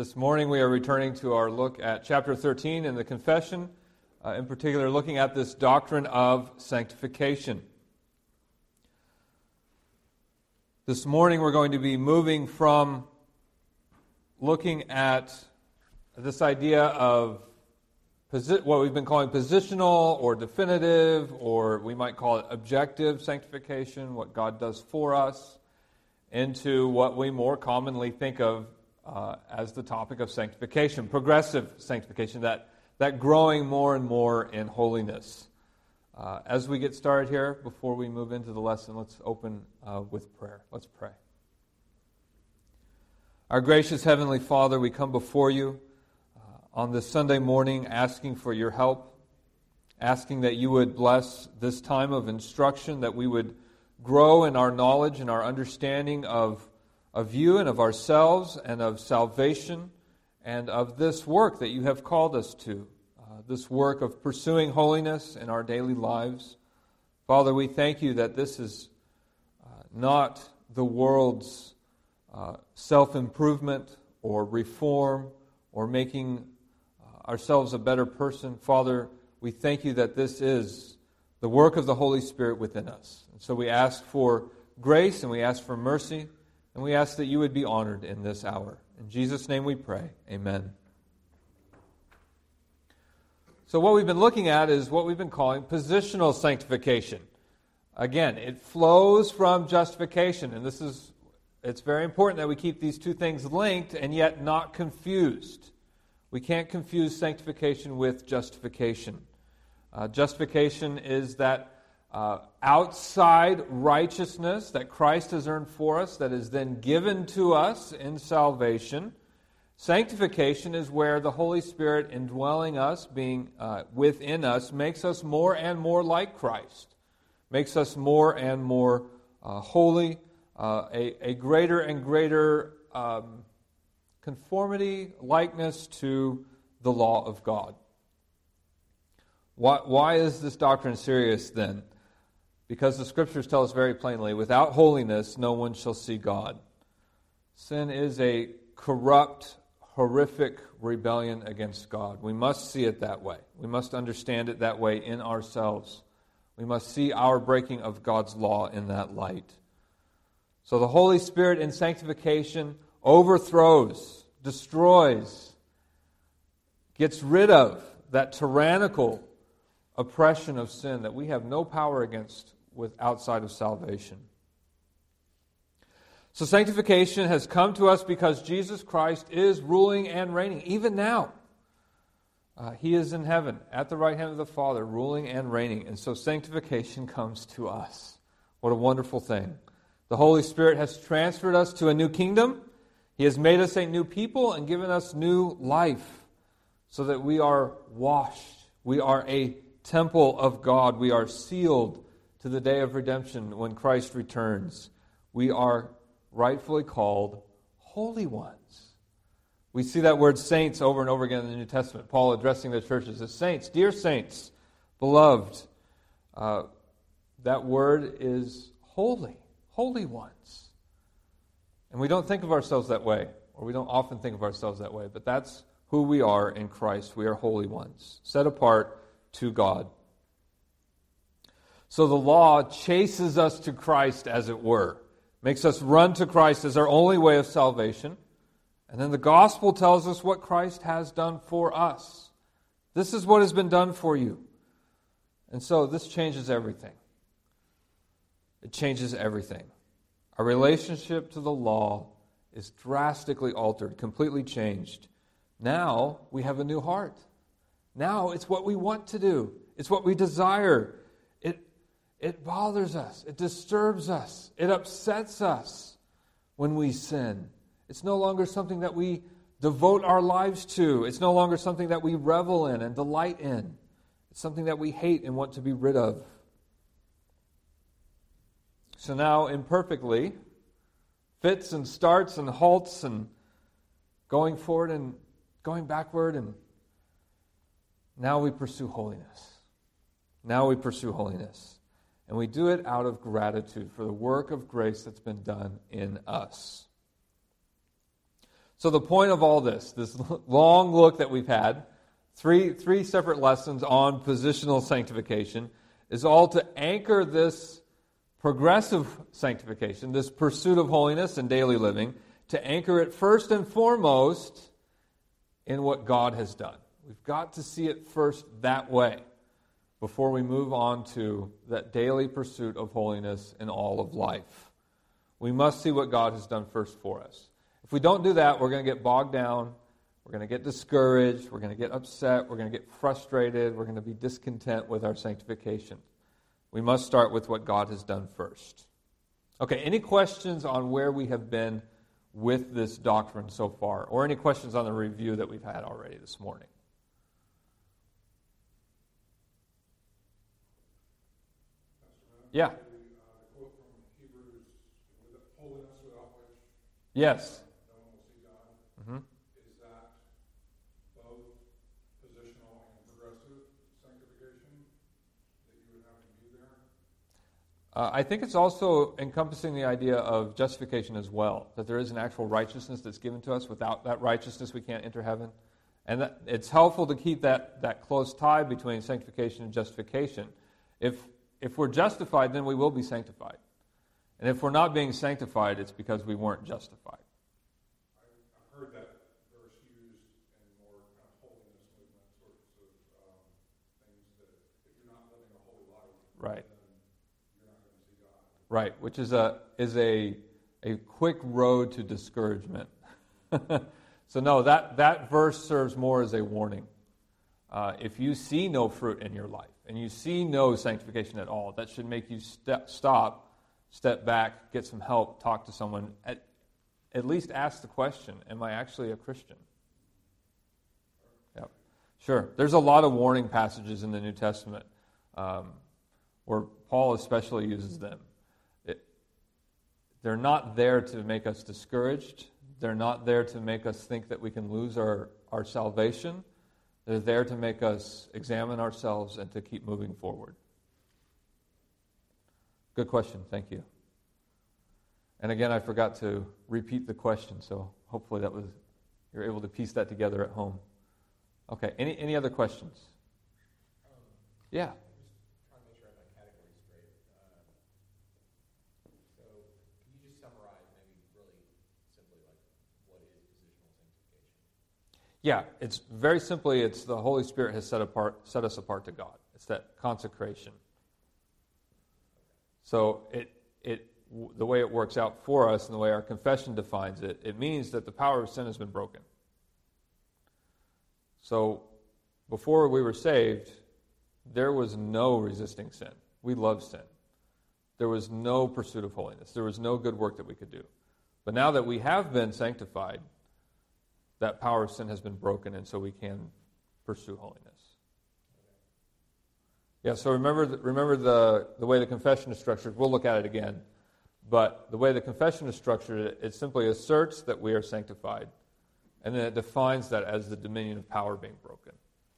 This morning we are returning to our look at chapter 13 in the Confession, in particular looking at this doctrine of sanctification. This morning we're going to be moving from looking at this idea of what we've been calling positional or definitive, or we might call it objective sanctification, what God does for us, into what we more commonly think of as the topic of sanctification, progressive sanctification, that growing more and more in holiness. As we get started here, before we move into the lesson, let's open with prayer. Let's pray. Our gracious Heavenly Father, we come before you on this Sunday morning asking for your help, asking that you would bless this time of instruction, that we would grow in our knowledge and our understanding of you and of ourselves and of salvation and of this work that you have called us to, this work of pursuing holiness in our daily lives. Father, we thank you that this is not the world's self-improvement or reform or making ourselves a better person. Father, we thank you that this is the work of the Holy Spirit within us. And so we ask for grace and we ask for mercy. And we ask that you would be honored in this hour. In Jesus' name we pray. Amen. So what we've been looking at is what we've been calling positional sanctification. Again, it flows from justification. And it's very important that we keep these two things linked and yet not confused. We can't confuse sanctification with justification. Justification is that outside righteousness that Christ has earned for us, that is then given to us in salvation. Sanctification is where the Holy Spirit indwelling us, being within us, makes us more and more like Christ, makes us more and more holy, a greater and greater conformity, likeness to the law of God. Why is this doctrine serious then? Because the Scriptures tell us very plainly, without holiness, no one shall see God. Sin is a corrupt, horrific rebellion against God. We must see it that way. We must understand it that way in ourselves. We must see our breaking of God's law in that light. So the Holy Spirit in sanctification overthrows, destroys, gets rid of that tyrannical oppression of sin that we have no power against outside of salvation. So sanctification has come to us because Jesus Christ is ruling and reigning, even now. He is in heaven, at the right hand of the Father, ruling and reigning. And so sanctification comes to us. What a wonderful thing. The Holy Spirit has transferred us to a new kingdom. He has made us a new people and given us new life so that we are washed. We are a temple of God. We are sealed to the day of redemption when Christ returns. We are rightfully called holy ones. We see that word saints over and over again in the New Testament. Paul addressing the churches as saints. Dear saints, beloved. That word is holy, holy ones. And we don't think of ourselves that way, or we don't often think of ourselves that way, but that's who we are in Christ. We are holy ones, set apart to God. So the law chases us to Christ, as it were, makes us run to Christ as our only way of salvation. And then the gospel tells us what Christ has done for us. This is what has been done for you. And so this changes everything. It changes everything. Our relationship to the law is drastically altered, completely changed. Now we have a new heart. Now it's what we want to do. It's what we desire. It bothers us. It disturbs us. It upsets us when we sin. It's no longer something that we devote our lives to. It's no longer something that we revel in and delight in. It's something that we hate and want to be rid of. So now, imperfectly, fits and starts and halts and going forward and going backward, and now we pursue holiness. Now we pursue holiness. And we do it out of gratitude for the work of grace that's been done in us. So the point of all this long look that we've had, three separate lessons on positional sanctification, is all to anchor this progressive sanctification, this pursuit of holiness and daily living, to anchor it first and foremost in what God has done. We've got to see it first that way before we move on to that daily pursuit of holiness in all of life. We must see what God has done first for us. If we don't do that, we're going to get bogged down, we're going to get discouraged, we're going to get upset, we're going to get frustrated, we're going to be discontent with our sanctification. We must start with what God has done first. Okay, any questions on where we have been with this doctrine so far? Or any questions on the review that we've had already this morning? Yeah. The quote from Hebrews, holiness without which Yes. no one will see God. Mm-hmm. Is that both positional and progressive sanctification that you would have in view there? I think it's also encompassing the idea of justification as well, that there is an actual righteousness that's given to us. Without that righteousness, we can't enter heaven. And that it's helpful to keep that close tie between sanctification and justification. If we're justified, then we will be sanctified. And if we're not being sanctified, it's because we weren't justified. I've heard that verse used in more kind of holiness movement sorts of things that if you're not living a holy life, Right. then you're not going to see God. Right, which is a quick road to discouragement. So no, that verse serves more as a warning. If you see no fruit in your life, and you see no sanctification at all, that should make you step back, get some help, talk to someone, at least ask the question, am I actually a Christian? Yep. Sure. There's a lot of warning passages in the New Testament where Paul especially uses them. They're not there to make us discouraged. They're not there to make us think that we can lose our salvation. They're there to make us examine ourselves and to keep moving forward. Good question. Thank you. And again, I forgot to repeat the question, so hopefully you're able to piece that together at home. Okay. Any other questions? Yeah. Trying to make sure I have my categories straight. So, can you just summarize, maybe really simply, like what is positional sanctification? Yeah, it's very simply, it's the Holy Spirit has set us apart to God. It's that consecration. So the way it works out for us and the way our confession defines it, it means that the power of sin has been broken. So before we were saved, there was no resisting sin. We loved sin. There was no pursuit of holiness. There was no good work that we could do. But now that we have been sanctified, that power of sin has been broken, and so we can pursue holiness. Yeah, so remember the way the confession is structured. We'll look at it again. But the way the confession is structured, it simply asserts that we are sanctified, and then it defines that as the dominion of power being broken.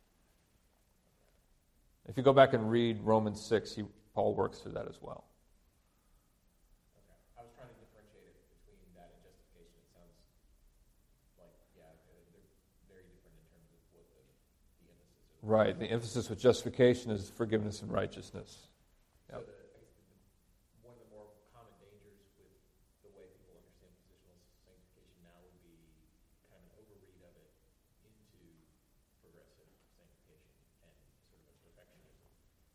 If you go back and read Romans 6, Paul works through that as well. Okay. I was trying to differentiate it between that and justification. It sounds like, they're very different in terms of what the emphasis is. Right. The emphasis with justification is forgiveness and righteousness. So Yep. one of the more common dangers with the way people understand positional sanctification now would be kind of an overread of it into progressive sanctification and sort of a perfectionism.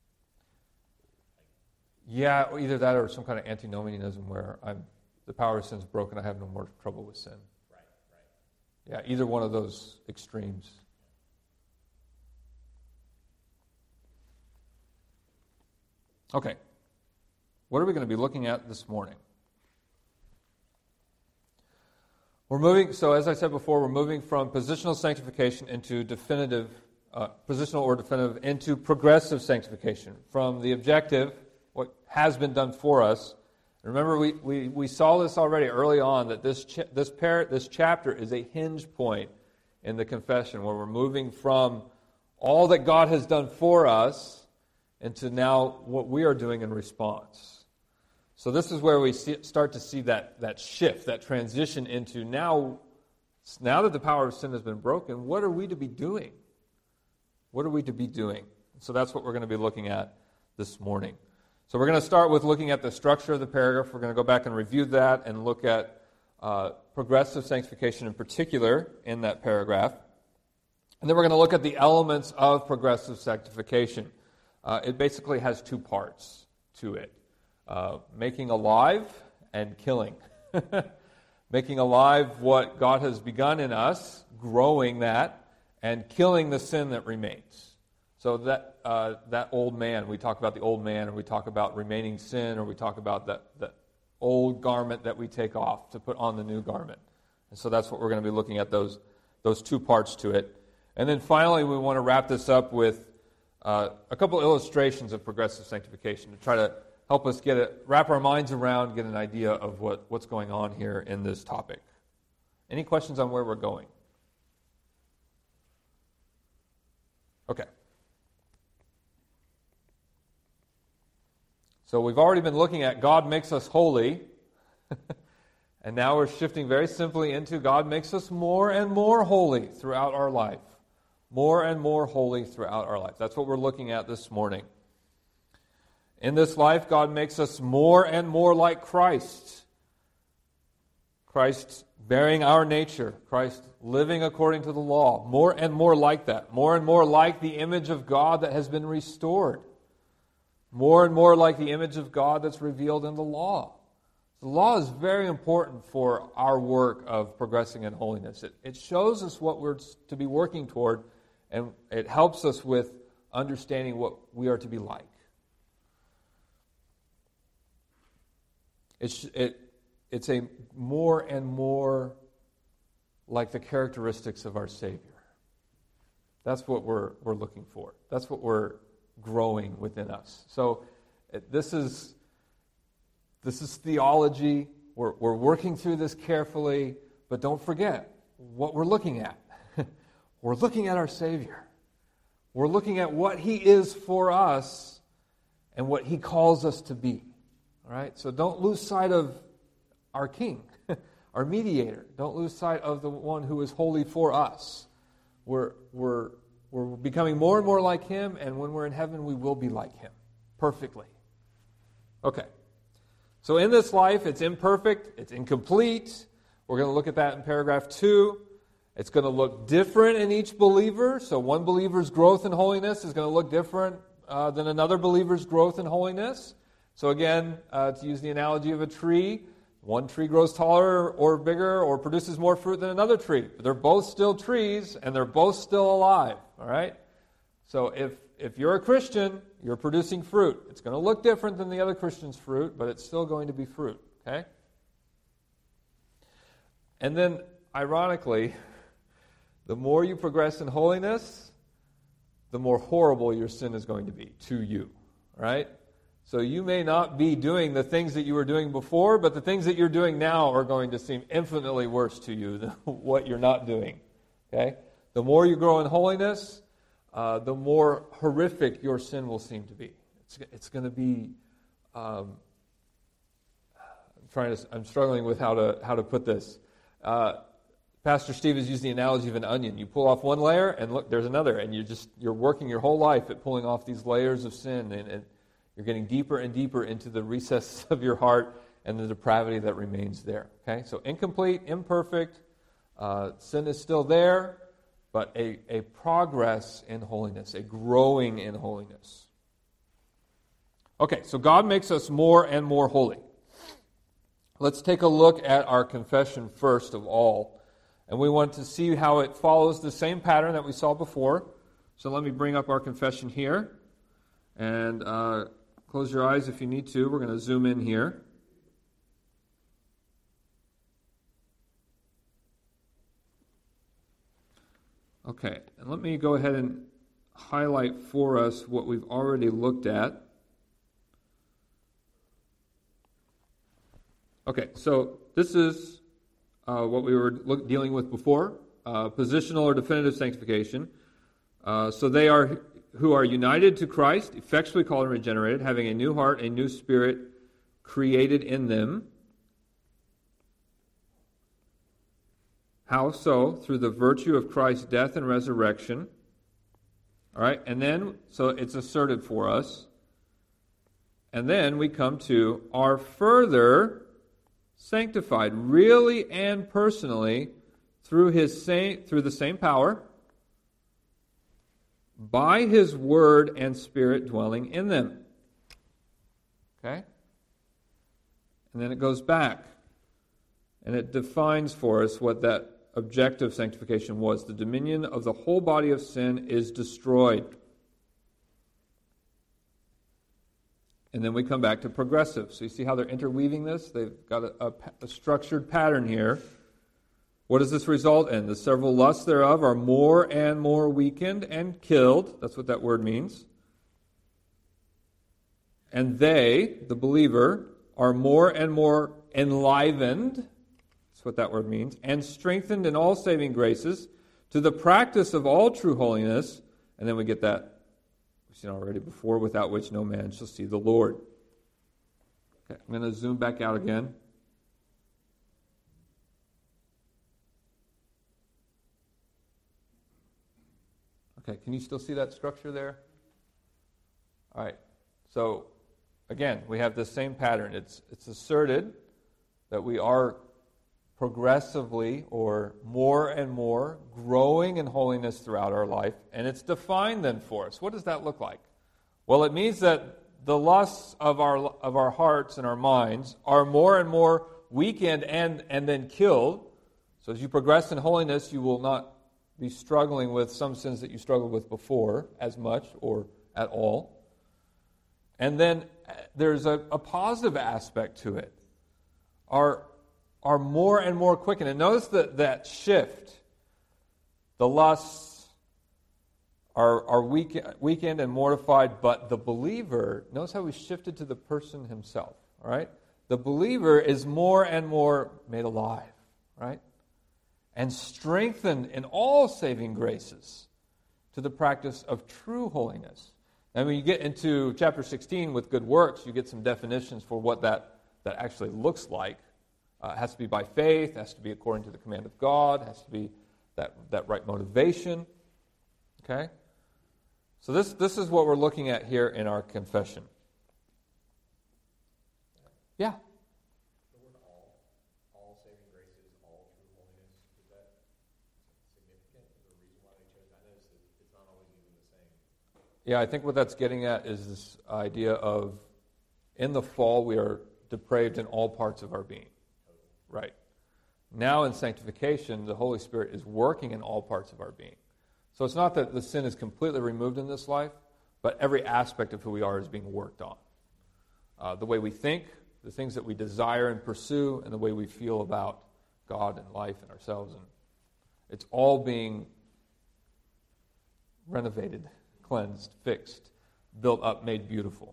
Yeah, either that or some kind of antinomianism where the power of sin is broken, I have no more trouble with sin. Right. Yeah, either one of those extremes. Okay. What are we going to be looking at this morning? So as I said before, we're moving from positional sanctification into positional or definitive, into progressive sanctification. From the objective, what has been done for us. Remember, we saw this already early on, that this chapter is a hinge point in the confession, where we're moving from all that God has done for us into now what we are doing in response. So this is where we start to see that shift, that transition into now now that the power of sin has been broken, what are we to be doing? What are we to be doing? So that's what we're going to be looking at this morning. So we're going to start with looking at the structure of the paragraph. We're going to go back and review that and look at progressive sanctification in particular in that paragraph. And then we're going to look at the elements of progressive sanctification. It basically has two parts to it. Making alive and killing. Making alive what God has begun in us, growing that, and killing the sin that remains. So that old man, we talk about the old man, or we talk about remaining sin, or we talk about that old garment that we take off to put on the new garment. And so that's what we're going to be looking at, those two parts to it. And then finally, we want to wrap this up with a couple illustrations of progressive sanctification to try to help us wrap our minds around, get an idea of what's going on here in this topic. Any questions on where we're going? Okay. So we've already been looking at God makes us holy, and now we're shifting very simply into God makes us more and more holy throughout our life. More and more holy throughout our life. That's what we're looking at this morning. In this life, God makes us more and more like Christ. Christ bearing our nature. Christ living according to the law. More and more like that. More and more like the image of God that has been restored. More and more like the image of God that's revealed in the law. The law is very important for our work of progressing in holiness. It shows us what we're to be working toward, and it helps us with understanding what we are to be like. It's a more and more like the characteristics of our Savior. That's what we're looking for. That's what we're growing within us. So this is theology. We're working through this carefully, but don't forget what we're looking at. We're looking at our Savior. We're looking at what He is for us and what He calls us to be. All right? So don't lose sight of our King, our mediator. Don't lose sight of the one who is holy for us. We're becoming more and more like Him, and when we're in heaven, we will be like Him perfectly. Okay. So in this life, it's imperfect, it's incomplete. We're going to look at that in paragraph 2. It's going to look different in each believer. So one believer's growth in holiness is going to look different than another believer's growth in holiness. So again, to use the analogy of a tree, one tree grows taller or bigger or produces more fruit than another tree. But they're both still trees, and they're both still alive. All right? So if you're a Christian, you're producing fruit. It's going to look different than the other Christian's fruit, but it's still going to be fruit. Okay? And then, ironically, the more you progress in holiness, the more horrible your sin is going to be to you. Right? So you may not be doing the things that you were doing before, but the things that you're doing now are going to seem infinitely worse to you than what you're not doing. Okay? The more you grow in holiness, the more horrific your sin will seem to be. It's going to be. I'm struggling with how to put this. Pastor Steve has used the analogy of an onion. You pull off one layer, and look, there's another, and you're working your whole life at pulling off these layers of sin, and you're getting deeper and deeper into the recesses of your heart and the depravity that remains there. Okay, so incomplete, imperfect, sin is still there, but a progress in holiness, a growing in holiness. Okay, so God makes us more and more holy. Let's take a look at our confession first of all. And we want to see how it follows the same pattern that we saw before. So let me bring up our confession here. And close your eyes if you need to. We're going to zoom in here. Okay, and let me go ahead and highlight for us what we've already looked at. Okay, so this is what we were dealing with before, positional or definitive sanctification. So they are who are united to Christ, effectually called and regenerated, having a new heart, a new spirit created in them, How so? Through the virtue of Christ's death and resurrection. All right, and then, so it's asserted for us. And then we come to are further sanctified, really and personally, through the same power, by His Word and Spirit dwelling in them. Okay? And then it goes back, and it defines for us what that objective sanctification was. The dominion of the whole body of sin is destroyed. And then we come back to progressive. So you see how they're interweaving this? They've got a structured pattern here. What does this result in? The several lusts thereof are more and more weakened and killed. That's what that word means. And they, the believer, are more and more enlivened. That's what that word means. And strengthened in all saving graces to the practice of all true holiness. And then we get that we've seen already before, without which no man shall see the Lord. Okay, I'm going to zoom back out again. Okay, can you still see that structure there? All right. So, again, we have the same pattern. It's asserted that we are progressively or more and more growing in holiness throughout our life, and it's defined then for us. What does that look like? Well, it means that the lusts of our hearts and our minds are more and more weakened and then killed. So as you progress in holiness, you will not be struggling with some sins that you struggled with before as much or at all. And then there's a positive aspect to it. Are more and more quickened. And notice that shift. The lusts are weakened and mortified, but the believer, notice how we shifted to the person himself. All right? The believer is more and more made alive. Right? And strengthened in all saving graces to the practice of true holiness. And when you get into chapter 16 with good works, you get some definitions for what that actually looks like. It has to be by faith, has to be according to the command of God, has to be that right motivation. Okay? So this is what we're looking at here in our confession. Yeah? The word all saving graces, all true holiness, is that significant? Is there a reason why they chose that? I noticed that it's not always even the same. Yeah, I think what that's getting at is this idea of in the fall we are depraved in all parts of our being. Right. Now in sanctification, the Holy Spirit is working in all parts of our being. So it's not that the sin is completely removed in this life, but every aspect of who we are is being worked on. The way we think, the things that we desire and pursue, and the way we feel about God and life and ourselves. And it's all being renovated, cleansed, fixed, built up, made beautiful.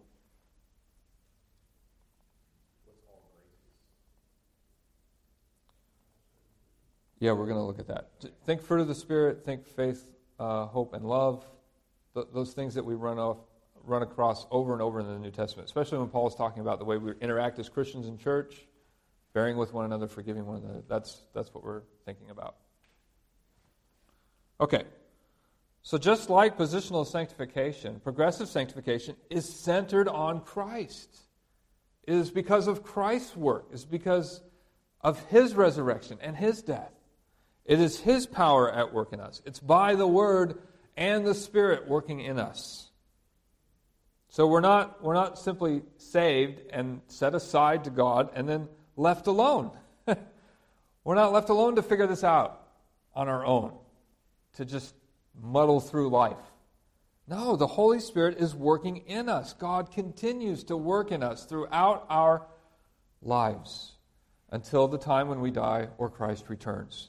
Yeah, we're going to look at that. Think fruit of the Spirit, think faith, hope, and love. Those things that we run across over and over in the New Testament, especially when Paul is talking about the way we interact as Christians in church, bearing with one another, forgiving one another. That's what we're thinking about. Okay. So just like positional sanctification, progressive sanctification is centered on Christ. It is because of Christ's work. It's because of His resurrection and His death. It is His power at work in us. It's by the Word and the Spirit working in us. So we're not simply saved and set aside to God and then left alone. We're not left alone to figure this out on our own, to just muddle through life. No, the Holy Spirit is working in us. God continues to work in us throughout our lives until the time when we die or Christ returns.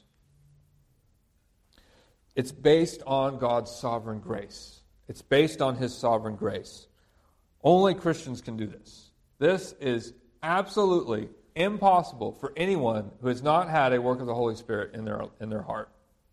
It's based on God's sovereign grace. It's based on His sovereign grace. Only Christians can do this. This is absolutely impossible for anyone who has not had a work of the Holy Spirit in their heart.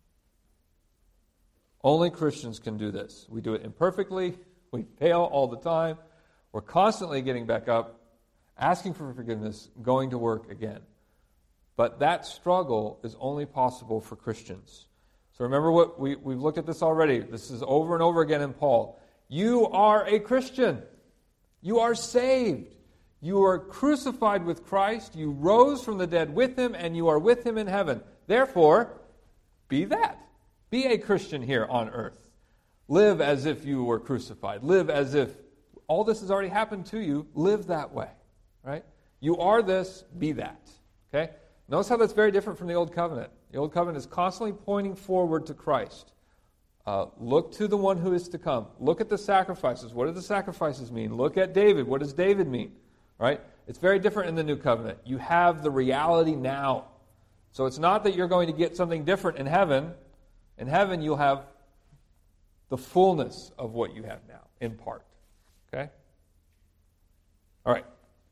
Only Christians can do this. We do it imperfectly. We fail all the time. We're constantly getting back up, asking for forgiveness, going to work again. But that struggle is only possible for Christians. So remember what we've looked at this already. This is over and over again in Paul. You are a Christian. You are saved. You are crucified with Christ. You rose from the dead with Him, and you are with Him in heaven. Therefore, be that. Be a Christian here on earth. Live as if you were crucified. Live as if all this has already happened to you. Live that way. Right? You are this, be that. Okay? Notice how that's very different from the Old Covenant. The Old Covenant is constantly pointing forward to Christ. Look to the one who is to come. Look at the sacrifices. What do the sacrifices mean? Look at David. What does David mean? Right? It's very different in the New Covenant. You have the reality now. So it's not that you're going to get something different in heaven. In heaven, you'll have the fullness of what you have now, in part. Okay? All right.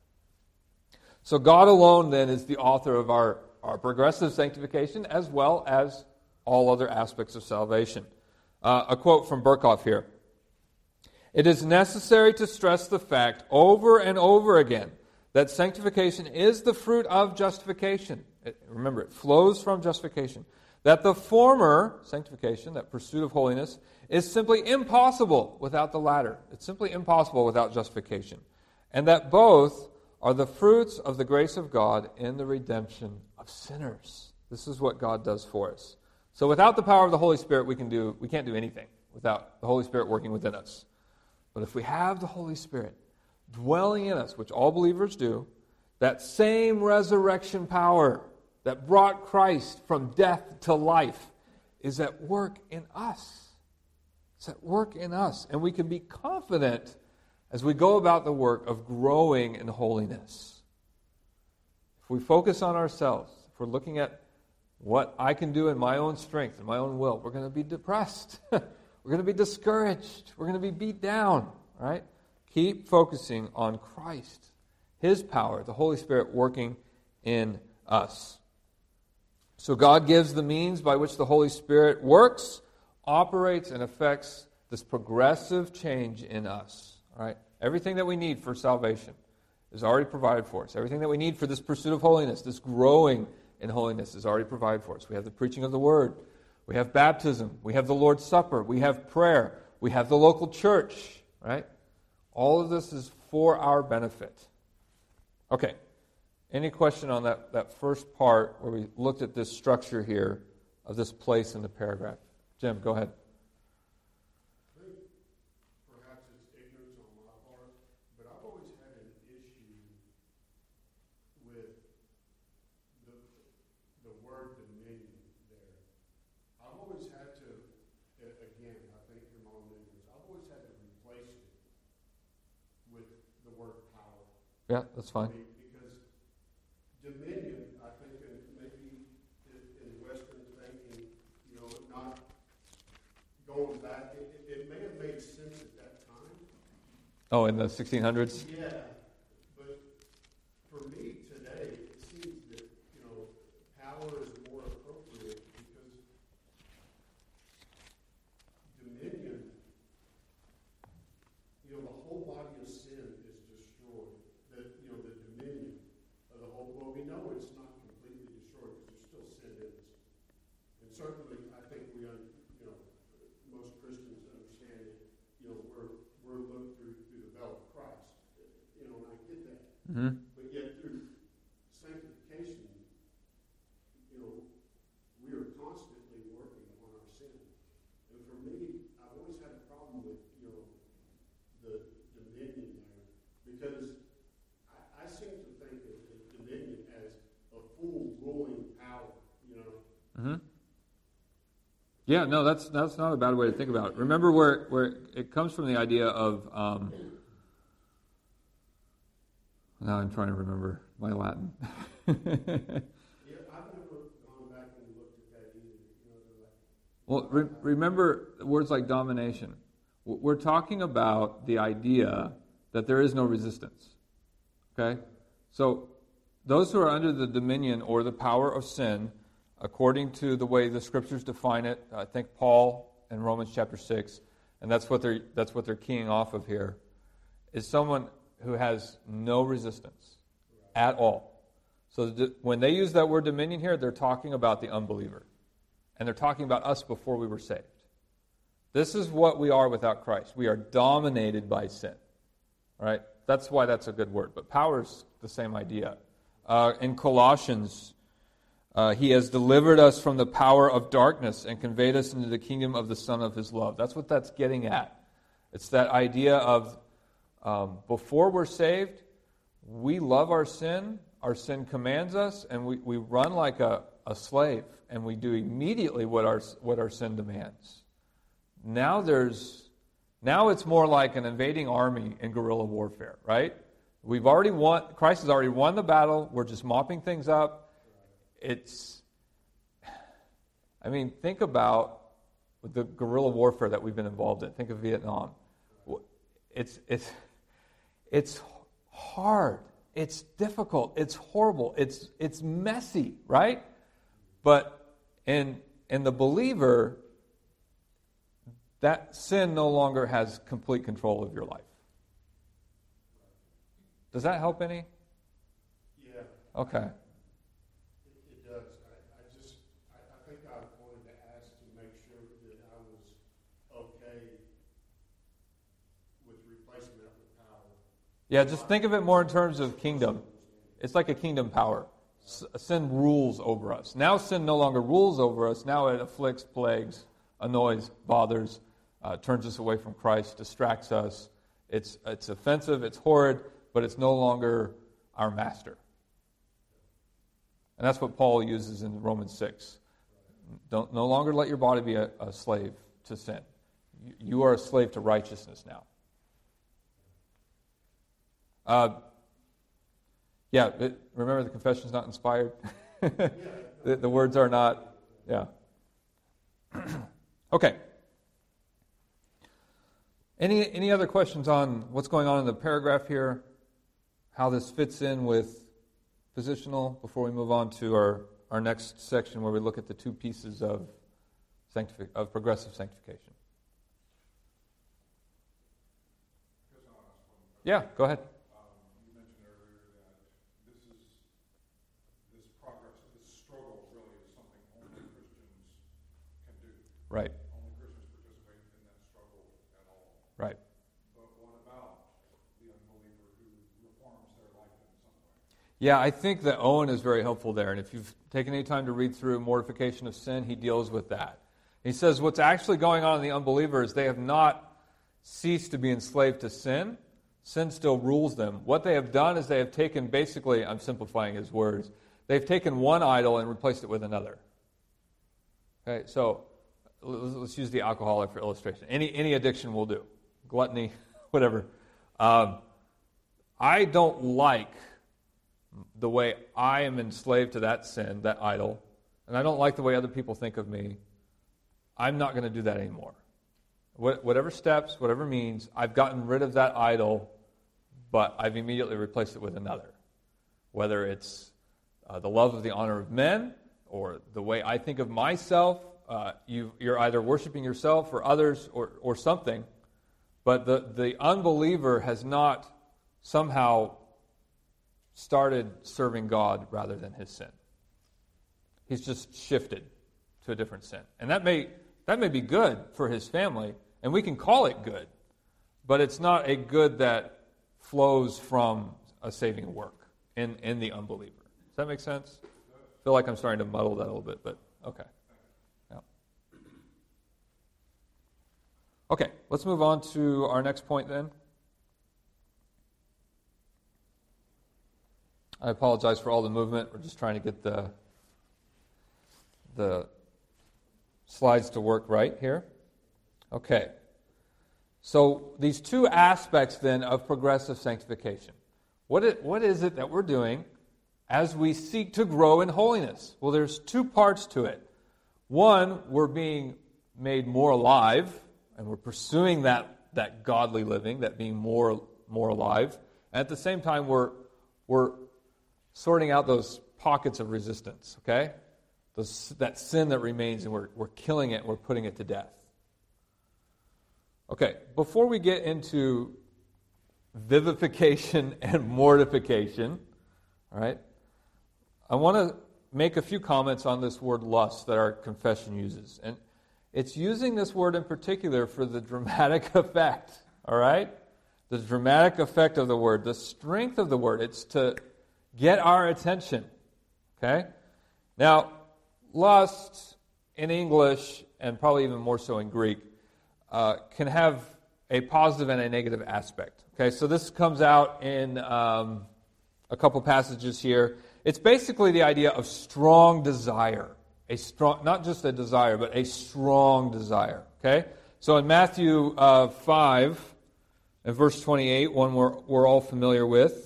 So God alone, then, is the author of our progressive sanctification as well as all other aspects of salvation. A quote from Berkhoff here. It is necessary to stress the fact over and over again that sanctification is the fruit of justification. Remember, it flows from justification. That the former, sanctification, that pursuit of holiness, is simply impossible without the latter. It's simply impossible without justification. And that both are the fruits of the grace of God in the redemption of sinners. This is what God does for us. So without the power of the Holy Spirit, we can't do anything without the Holy Spirit working within us. But if we have the Holy Spirit dwelling in us, which all believers do, that same resurrection power that brought Christ from death to life is at work in us. It's at work in us. And we can be confident as we go about the work of growing in holiness. If we focus on ourselves, if we're looking at what I can do in my own strength and my own will, we're going to be depressed. We're going to be discouraged. We're going to be beat down. Right? Keep focusing on Christ, His power, the Holy Spirit working in us. So God gives the means by which the Holy Spirit works, operates, and affects this progressive change in us. All right? Everything that we need for salvation is already provided for us. Everything that we need for this pursuit of holiness, this growing in holiness, is already provided for us. We have the preaching of the Word. We have baptism. We have the Lord's Supper. We have prayer. We have the local church. Right? All of this is for our benefit. Okay. Any question on that first part where we looked at this structure here of this place in the paragraph? Jim, go ahead. I think perhaps it's ignorance on my part, but I've always had an issue with the word dominion there. I've always had to, again, I think from all ignorance, I've always had to replace it with the word power. Yeah, that's fine. Because dominion, I think, maybe in Western thinking, not going back, it may have made sense at that time. Oh, in the 1600s? Yeah, but for me today, it seems that, power is more appropriate because dominion, the whole body of sin is destroyed. The dominion of the whole, well, we know it's not completely destroyed because there's still sin in us. And certainly, I think most Christians understand that, we're looked through the veil of Christ. And I get that. Mm-hmm. But yet through sanctification, we are constantly working on our sin. And for me, I've always had a problem with, the dominion there. Because I seem to think of the dominion as a full ruling power, Mm-hmm. Yeah, no, that's not a bad way to think about it. Remember where it comes from, the idea of now I'm trying to remember my Latin. Yeah, I've never gone back and looked at that either. Well, remember words like domination. We're talking about the idea that there is no resistance. Okay? So those who are under the dominion or the power of sin, according to the way the Scriptures define it, I think Paul in Romans chapter 6, and that's what they're keying off of here, is someone who has no resistance at all. So when they use that word dominion here, they're talking about the unbeliever. And they're talking about us before we were saved. This is what we are without Christ. We are dominated by sin. All right? That's why that's a good word. But power is the same idea. In Colossians, He has delivered us from the power of darkness and conveyed us into the kingdom of the Son of His love. That's what that's getting at. It's that idea of before we're saved, we love our sin commands us, and we run like a slave, and we do immediately what our sin demands. Now it's more like an invading army in guerrilla warfare, right? We've already won. Christ has already won the battle. We're just mopping things up. Think about the guerrilla warfare that we've been involved in. Think of Vietnam. It's hard. It's difficult. It's horrible. It's messy, right? But in the believer, that sin no longer has complete control of your life. Does that help any? Yeah. Okay. It does. I think I wanted to ask to make sure that I was okay with replacing that with power. Yeah, just think of it more in terms of kingdom. It's like a kingdom power. Sin rules over us. Now sin no longer rules over us. Now it afflicts, plagues, annoys, bothers, turns us away from Christ, distracts us. It's offensive, it's horrid, but it's no longer our master. And that's what Paul uses in Romans 6. No longer let your body be a slave to sin. You are a slave to righteousness now. Remember the confession's not inspired? the words are not, yeah. Okay. Any other questions on what's going on in the paragraph here? How this fits in with positional before we move on to our next section where we look at the two pieces of progressive sanctification. Yeah, go ahead. You mentioned earlier that this progress, this struggle really is something only Christians can do. Right. Only Christians participate in that struggle at all. Right. But what about the unbeliever who reforms their life in some way? Yeah, I think that Owen is very helpful there. And if you've taken any time to read through Mortification of Sin, he deals with that. He says what's actually going on in the unbeliever is they have not ceased to be enslaved to sin. Sin still rules them. What they have done is they have taken, basically, I'm simplifying his words, they've taken one idol and replaced it with another. Okay, so let's use the alcoholic for illustration. Any addiction will do. Gluttony, whatever. I don't like the way I am enslaved to that sin, that idol, and I don't like the way other people think of me. I'm not going to do that anymore. Whatever steps, whatever means, I've gotten rid of that idol, but I've immediately replaced it with another. Whether it's the love of the honor of men, or the way I think of myself, you're either worshiping yourself or others or something, but the unbeliever has not somehow started serving God rather than his sin. He's just shifted to a different sin. And that may be good for his family, and we can call it good, but it's not a good that flows from a saving work in the unbeliever. Does that make sense? I feel like I'm starting to muddle that a little bit, but okay. Yeah. Okay, let's move on to our next point then. I apologize for all the movement. We're just trying to get the slides to work right here. Okay. So these two aspects then of progressive sanctification. What is it that we're doing as we seek to grow in holiness? Well, there's two parts to it. One, we're being made more alive, and we're pursuing that godly living, that being more alive. And at the same time, we're sorting out those pockets of resistance, okay? That sin that remains, and we're killing it, and we're putting it to death. Okay, before we get into vivification and mortification, all right, I want to make a few comments on this word lust that our confession uses. And it's using this word in particular for the dramatic effect, all right? The dramatic effect of the word, the strength of the word. It's to get our attention, okay? Now, lust in English, and probably even more so in Greek, can have a positive and a negative aspect. Okay, so this comes out in a couple passages here. It's basically the idea of strong desire. A strong, not just a desire, but a strong desire. Okay? So in Matthew 5 and verse 28, one we're all familiar with,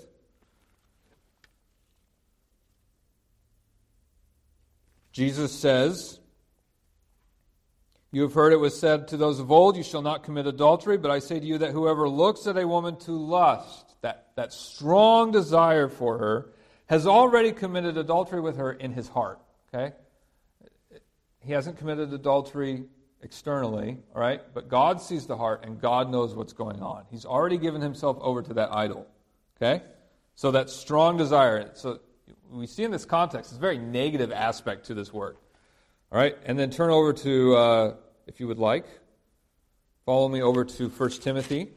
Jesus says, "You have heard it was said to those of old, you shall not commit adultery, but I say to you that whoever looks at a woman to lust," that strong desire for her, "has already committed adultery with her in his heart." Okay? He hasn't committed adultery externally, all right? But God sees the heart, and God knows what's going on. He's already given himself over to that idol. Okay? So that strong desire. So we see in this context, it's a very negative aspect to this word. All right? And then turn over to, if you would like, follow me over to 1 Timothy.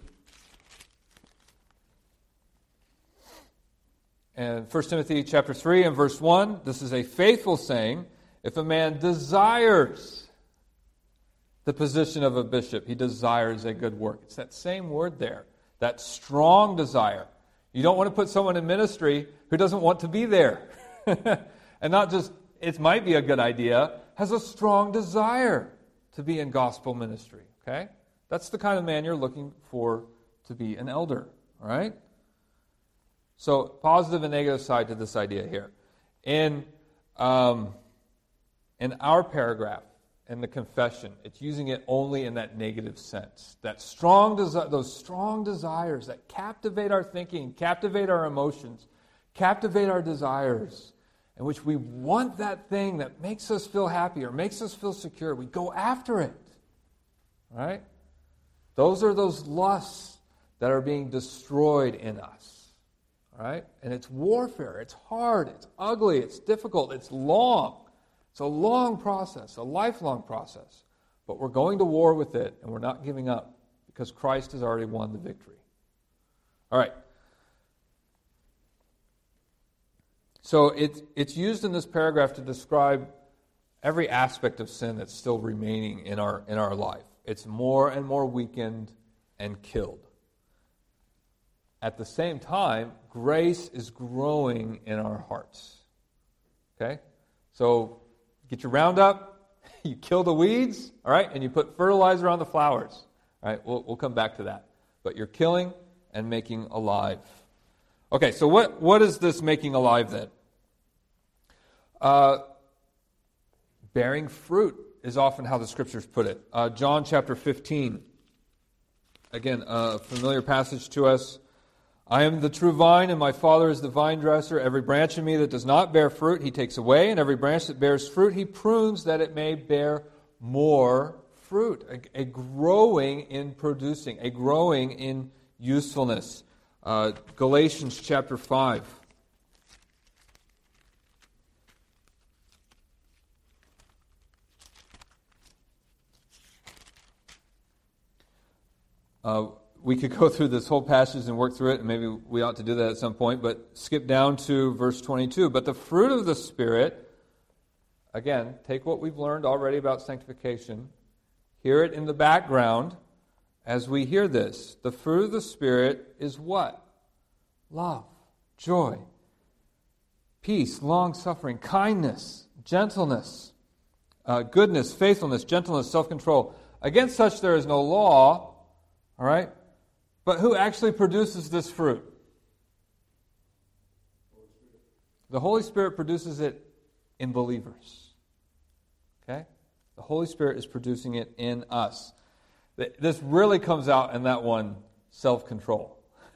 And 1 Timothy chapter 3 and verse 1, this is a faithful saying, if a man desires the position of a bishop, he desires a good work. It's that same word there, that strong desire. You don't want to put someone in ministry who doesn't want to be there. And not just, it might be a good idea, has a strong desire to be in gospel ministry. Okay? That's the kind of man you're looking for to be an elder. All right? So, positive and negative side to this idea here. In our paragraph, in the confession, it's using it only in that negative sense. That those strong desires that captivate our thinking, captivate our emotions, captivate our desires, in which we want that thing that makes us feel happy or makes us feel secure. We go after it. Right? Those are those lusts that are being destroyed in us. Right? And it's warfare. It's hard. It's ugly. It's difficult. It's long. It's a long process, a lifelong process. But we're going to war with it, and we're not giving up because Christ has already won the victory. All right. So it's used in this paragraph to describe every aspect of sin that's still remaining in our life. It's more and more weakened and killed. At the same time, grace is growing in our hearts. Okay? So, get your Roundup, you kill the weeds, all right, and you put fertilizer on the flowers. All right, we'll come back to that. But you're killing and making alive. Okay, so what is this making alive then? Bearing fruit is often how the Scriptures put it. John chapter 15. Again, a familiar passage to us. I am the true vine, and my Father is the vine dresser. Every branch in me that does not bear fruit, he takes away, and every branch that bears fruit, he prunes that it may bear more fruit. A growing in producing, a growing in usefulness. Galatians chapter 5. We could go through this whole passage and work through it, and maybe we ought to do that at some point, but skip down to verse 22. But the fruit of the Spirit, again, take what we've learned already about sanctification, hear it in the background as we hear this. The fruit of the Spirit is what? Love, joy, peace, long-suffering, kindness, gentleness, goodness, faithfulness, gentleness, self-control. Against such there is no law, all right? But who actually produces this fruit? The Holy Spirit produces it in believers. Okay? The Holy Spirit is producing it in us. This really comes out in that one, self-control.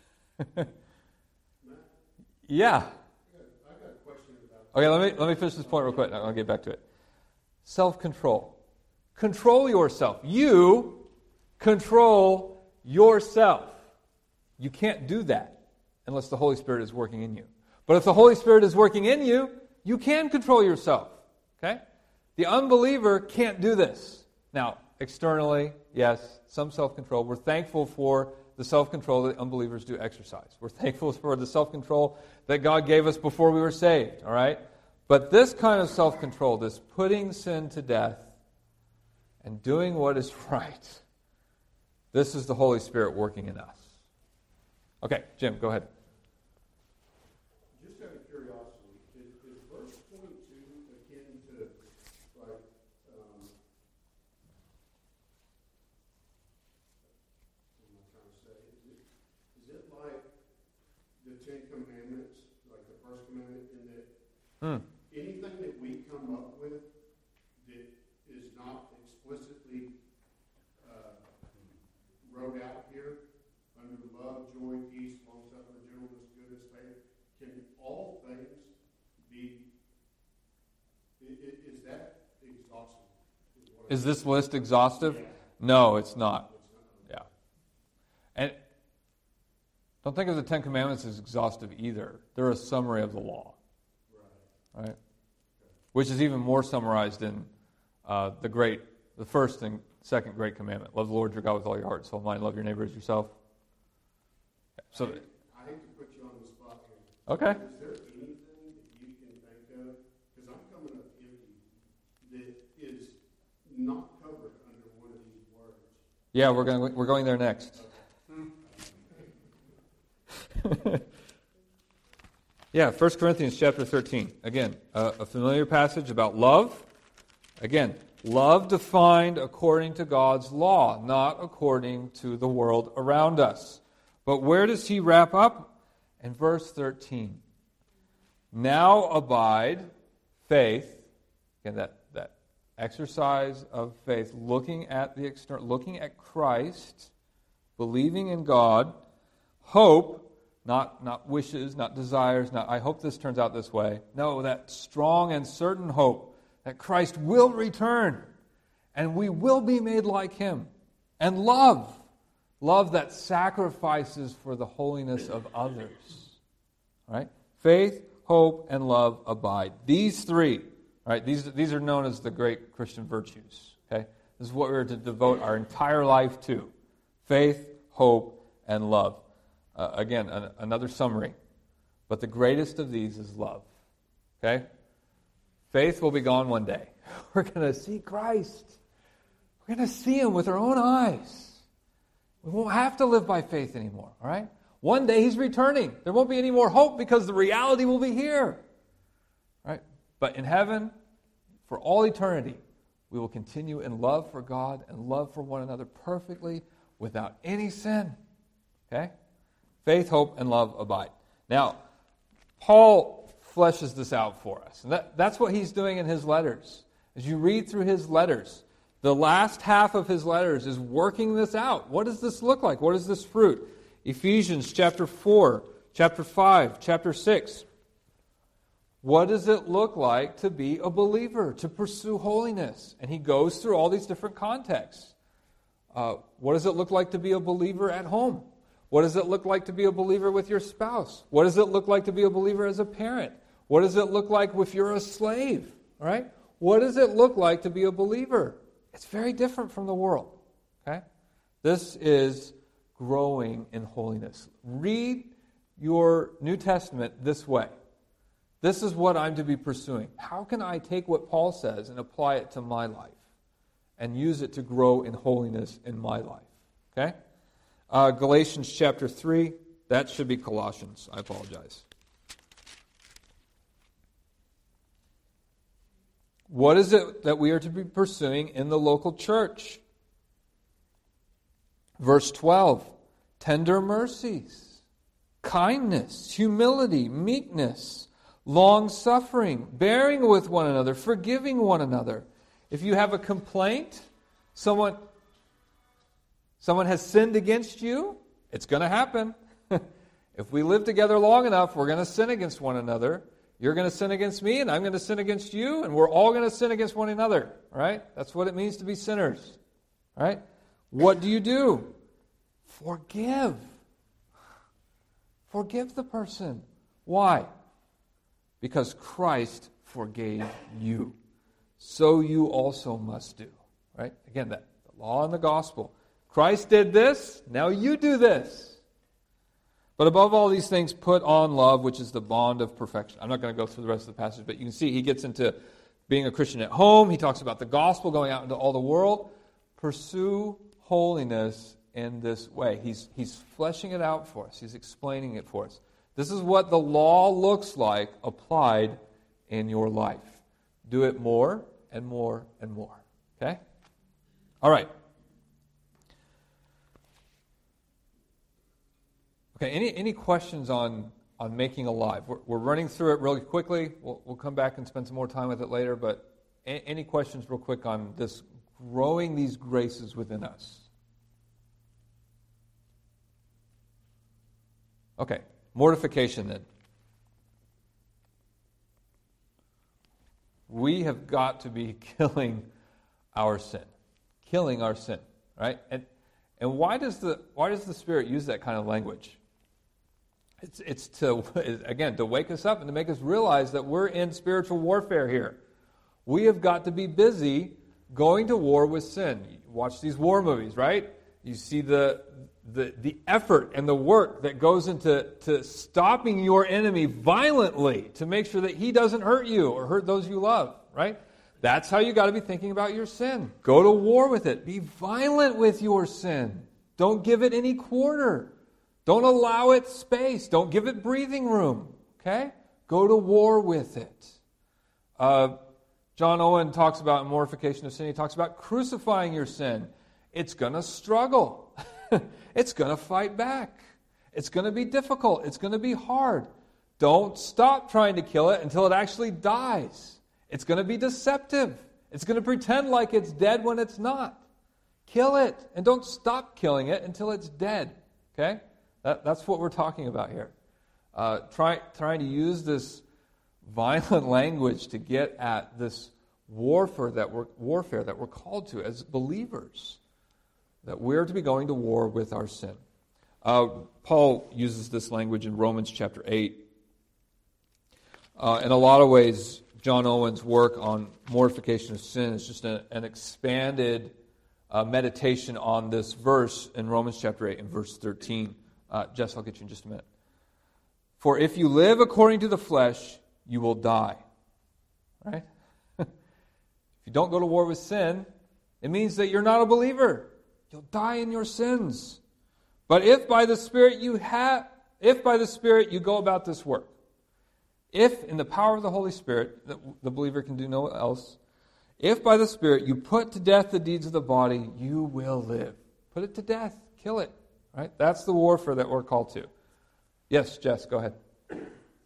Yeah. I've got a question about Okay, let me finish this point real quick, and I'll get back to it. Self-control. Control yourself. You control yourself. You can't do that unless the Holy Spirit is working in you. But if the Holy Spirit is working in you, You can control yourself. Okay? The unbeliever can't do this. Now, externally, yes, some self-control. We're thankful for the self-control that unbelievers do exercise. We're thankful for the self-control that God gave us before we were saved, all right? But this kind of self-control, this putting sin to death and doing what is right, this is the Holy Spirit working in us. Okay, Jim, go ahead. Just out of curiosity, is verse 22 akin to, like, what am I trying to say? Is it like the Ten Commandments, like the first commandment, in that anything that we come up with that is not explicitly wrote out here under love, joy, peace, long-suffering, gentleness, goodness, faith, can all things be? Is that exhaustive? Is this list exhaustive? Yeah. No, it's not. It's not. Yeah. And don't think of the Ten Commandments as exhaustive either. They're a summary of the law. Right? Which is even more summarized in the first and second great commandment. Love the Lord your God with all your heart, soul, mind. Love your neighbor as yourself. So, I hate to put you on the spot here. okay. Is there anything that you can think of, because I'm coming up empty, that is not covered under one of these words? Yeah, we're going there next. Yeah, 1 Corinthians chapter 13. Again, a familiar passage about love. Again, love defined according to God's law, not according to the world around us. But where does he wrap up? In verse 13. Now abide faith. Again, that exercise of faith, looking at the external, looking at Christ, believing in God, hope, not wishes, not desires, not I hope this turns out this way. No, that strong and certain hope that Christ will return and we will be made like him. And love that sacrifices for the holiness of others. Right? Faith, hope, and love abide. These three, right? These are known as the great Christian virtues. Okay? This is what we're to devote our entire life to. Faith, hope, and love. Again, another summary. But the greatest of these is love. Okay? Faith will be gone one day. We're going to see Christ. We're going to see him with our own eyes. We won't have to live by faith anymore. All right? One day he's returning. There won't be any more hope because the reality will be here. All right? But in heaven, for all eternity, we will continue in love for God and love for one another perfectly without any sin. Okay? Faith, hope, and love abide. Now, Paul fleshes this out for us. And that's what he's doing in his letters. As you read through his letters, the last half of his letters is working this out. What does this look like? What is this fruit? Ephesians chapter 4, chapter 5, chapter 6. What does it look like to be a believer, to pursue holiness? And he goes through all these different contexts. What does it look like to be a believer at home? What does it look like to be a believer with your spouse? What does it look like to be a believer as a parent? What does it look like if you're a slave? All right? What does it look like to be a believer? It's very different from the world. Okay? This is growing in holiness. Read your New Testament this way. This is what I'm to be pursuing. How can I take what Paul says and apply it to my life and use it to grow in holiness in my life? Okay? Galatians chapter 3. That should be Colossians. I apologize. What is it that we are to be pursuing in the local church? Verse 12. Tender mercies, kindness, humility, meekness, long-suffering, bearing with one another, forgiving one another. If you have a complaint, someone has sinned against you, it's going to happen. If we live together long enough, we're going to sin against one another. You're going to sin against me, and I'm going to sin against you, and we're all going to sin against one another. Right? That's what it means to be sinners. Right? What do? Forgive. Forgive the person. Why? Because Christ forgave you. So you also must do. Right? Again, the law and the gospel. Christ did this, now you do this. But above all these things, put on love, which is the bond of perfection. I'm not going to go through the rest of the passage, but you can see he gets into being a Christian at home. He talks about the gospel going out into all the world. Pursue holiness in this way. He's fleshing it out for us. He's explaining it for us. This is what the law looks like applied in your life. Do it more and more and more. Okay? All right. Okay, any questions on making alive? We're running through it really quickly. We'll come back and spend some more time with it later, but any questions real quick on this growing these graces within us? Okay, mortification then. We have got to be killing our sin. Killing our sin, right? And why does the Spirit use that kind of language? It's to, again, to wake us up and to make us realize that we're in spiritual warfare here. We have got to be busy going to war with sin. You watch these war movies, right? You see the effort and the work that goes into stopping your enemy violently to make sure that he doesn't hurt you or hurt those you love, right? That's how you got to be thinking about your sin. Go to war with it. Be violent with your sin. Don't give it any quarter. Don't allow it space. Don't give it breathing room. Okay? Go to war with it. John Owen talks about mortification of sin. He talks about crucifying your sin. It's going to struggle. It's going to fight back. It's going to be difficult. It's going to be hard. Don't stop trying to kill it until it actually dies. It's going to be deceptive. It's going to pretend like it's dead when it's not. Kill it, and don't stop killing it until it's dead. Okay? That's what we're talking about here. Trying to use this violent language to get at this warfare that we're called to as believers. That we're to be going to war with our sin. Paul uses this language in Romans chapter 8. In a lot of ways, John Owen's work on mortification of sin is just an expanded meditation on this verse in Romans chapter 8 and verse 13. Jess, I'll get you in just a minute. For if you live according to the flesh, you will die. Right? If you don't go to war with sin, it means that you're not a believer. You'll die in your sins. But if by the Spirit you go about this work, if in the power of the Holy Spirit, the believer can do no else, if by the Spirit you put to death the deeds of the body, you will live. Put it to death. Kill it. Right? That's the warfare that we're called to. Yes, Jess, go ahead. So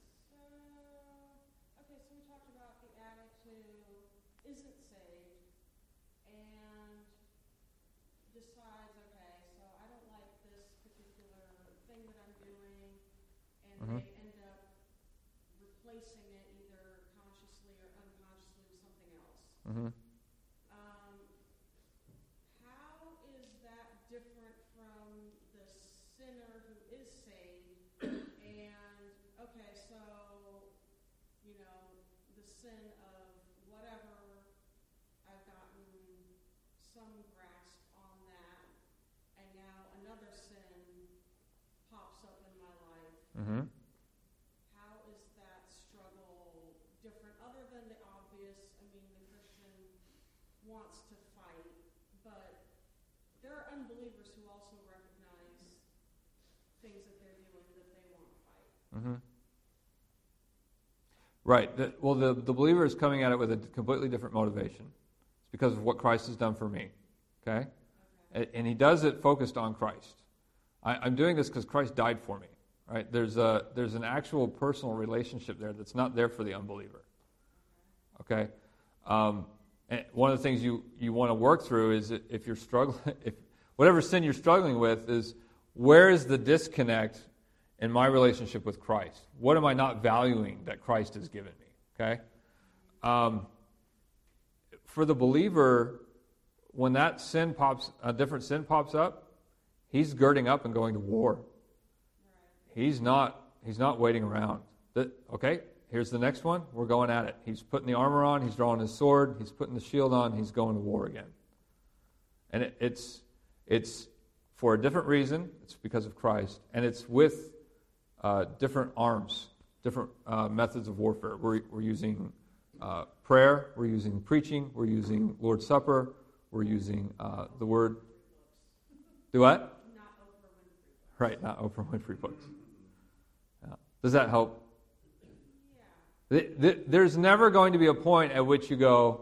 we talked about the addict who isn't saved and decides, okay, so I don't like this particular thing that I'm doing, and they end up replacing it either consciously or unconsciously with something else. Mm-hmm. How is that different from the sinner who is saved? And, okay, so, the sin of whatever, I've gotten some grasp on that, and now another sin pops up in my life. Mm-hmm. How is that struggle different, other than the obvious? I mean, the Christian wants to fight, but there are unbelievers who also recognize things that they're doing that they want to fight. Mm-hmm. Right. The believer is coming at it with a completely different motivation. It's because of what Christ has done for me. Okay? And he does it focused on Christ. I'm doing this because Christ died for me. Right? There's an actual personal relationship there that's not there for the unbeliever. Okay? And one of the things you want to work through is if you're struggling, if whatever sin you're struggling with is, where is the disconnect in my relationship with Christ? What am I not valuing that Christ has given me? Okay? For the believer, when that a different sin pops up, he's girding up and going to war. He's not waiting around. Okay? here's the next one. We're going at it. He's putting the armor on. He's drawing his sword. He's putting the shield on. He's going to war again. And it's for a different reason. It's because of Christ. And it's with different arms, different methods of warfare. We're using prayer. We're using preaching. We're using Lord's Supper. We're using the Word. Do what? Not Oprah Winfrey. Right, not Oprah Winfrey books. Yeah. Does that help? Yeah. There's never going to be a point at which you go,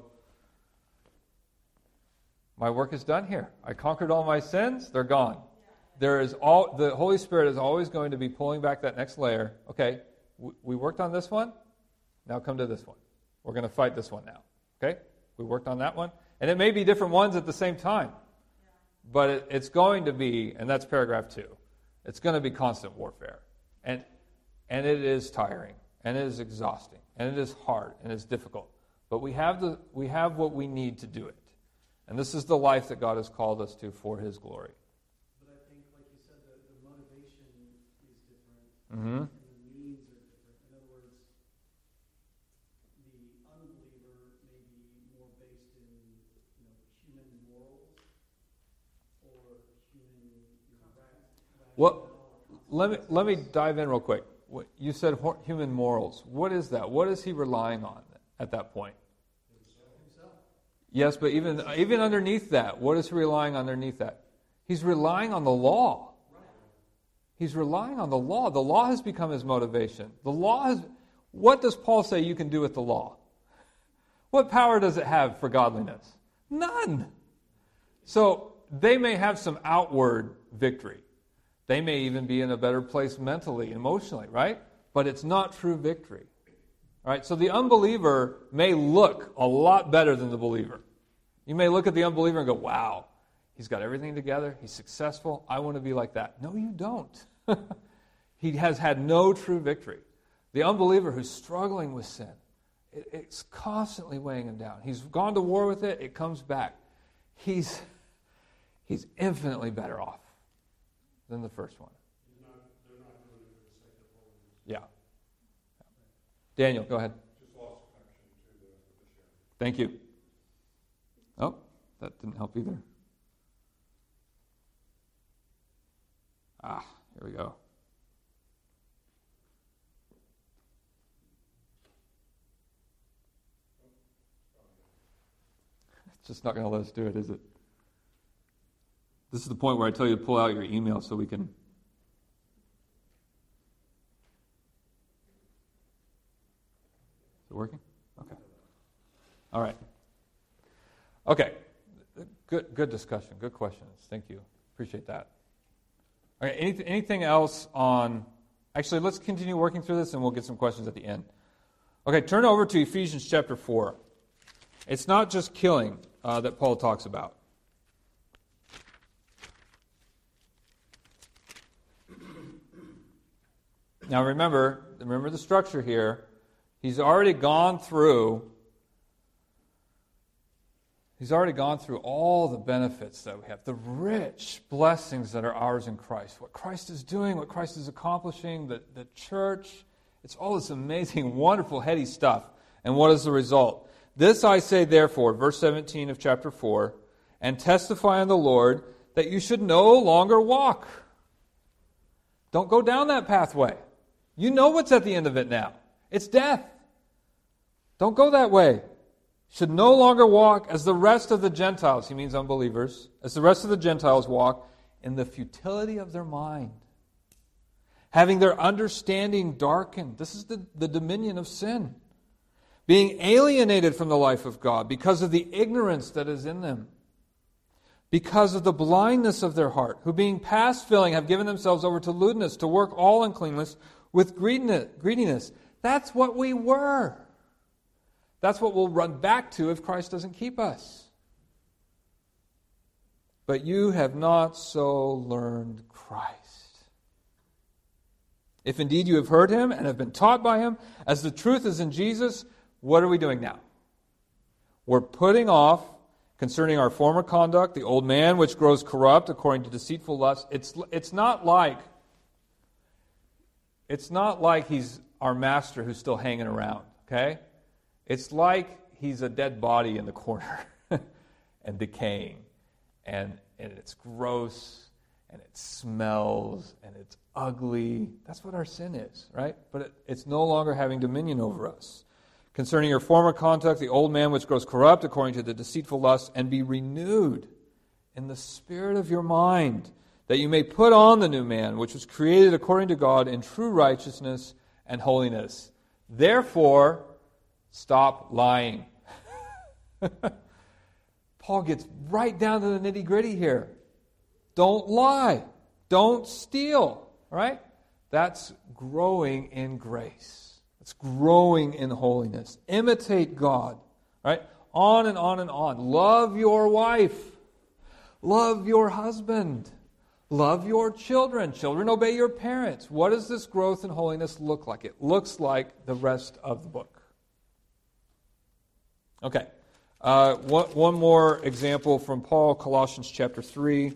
my work is done here. I conquered all my sins. They're gone. The Holy Spirit is always going to be pulling back that next layer. Okay, we worked on this one. Now come to this one. We're going to fight this one now. Okay? We worked on that one. And it may be different ones at the same time. But it's going to be, and that's paragraph 2, it's going to be constant warfare. And it is tiring, and it is exhausting, and it is hard, and it's difficult. But we have what we need to do it. And this is the life that God has called us to for His glory. But I think, like you said, the motivation is different, Mm-hmm. and the means are different. In other words, the unbeliever may be more based in human morals or human Well, let me dive in real quick. You said human morals. What is that? What is he relying on at that point? himself. Yes, but even underneath that, what is he relying on underneath that? He's relying on the law. He's relying on the law. The law has become his motivation. What does Paul say you can do with the law? What power does it have for godliness? None. So they may have some outward victory. They may even be in a better place mentally, emotionally, right? But it's not true victory. Right? So the unbeliever may look a lot better than the believer. You may look at the unbeliever and go, wow, he's got everything together. He's successful. I want to be like that. No, you don't. He has had no true victory. The unbeliever who's struggling with sin, it's constantly weighing him down. He's gone to war with it. It comes back. He's infinitely better off than the first one. They're not doing it for the sake of holiness. Yeah. Daniel, go ahead. Just lost the connection to the share. Thank you. Oh, that didn't help either. Here we go. It's just not going to let us do it, is it? This is the point where I tell you to pull out your email so we can... Is it working? Okay. All right. Okay. Good discussion. Good questions. Thank you. Appreciate that. Okay. Anything else on... Actually, let's continue working through this and we'll get some questions at the end. Okay, turn over to Ephesians chapter 4. It's not just killing that Paul talks about. Now remember the structure here. He's already gone through all the benefits that we have, the rich blessings that are ours in Christ. What Christ is doing, what Christ is accomplishing, the church. It's all this amazing, wonderful, heady stuff. And what is the result? This I say therefore, verse 17 of chapter 4, and testify on the Lord that you should no longer walk. Don't go down that pathway. You know what's at the end of it now. It's death. Don't go that way. Should no longer walk as the rest of the Gentiles, he means unbelievers, as the rest of the Gentiles walk, in the futility of their mind, having their understanding darkened. This is the dominion of sin. Being alienated from the life of God because of the ignorance that is in them, because of the blindness of their heart, who being past feeling have given themselves over to lewdness, to work all uncleanness with greediness. That's what we were. That's what we'll run back to if Christ doesn't keep us. But you have not so learned Christ. If indeed you have heard him and have been taught by him, as the truth is in Jesus, what are we doing now? We're putting off, concerning our former conduct, the old man which grows corrupt according to deceitful lusts. It's not like he's our master who's still hanging around, okay? It's like he's a dead body in the corner and decaying. And it's gross, and it smells, and it's ugly. That's what our sin is, right? But it's no longer having dominion over us. Concerning your former conduct, the old man which grows corrupt according to the deceitful lust, and be renewed in the spirit of your mind, that you may put on the new man, which was created according to God in true righteousness and holiness. Therefore, stop lying. Paul gets right down to the nitty-gritty here. Don't lie. Don't steal. Right? That's growing in grace. It's growing in holiness. Imitate God. Right? On and on and on. Love your wife. Love your husband. Love your children. Children, obey your parents. What does this growth in holiness look like? It looks like the rest of the book. Okay. One more example from Paul, Colossians chapter 3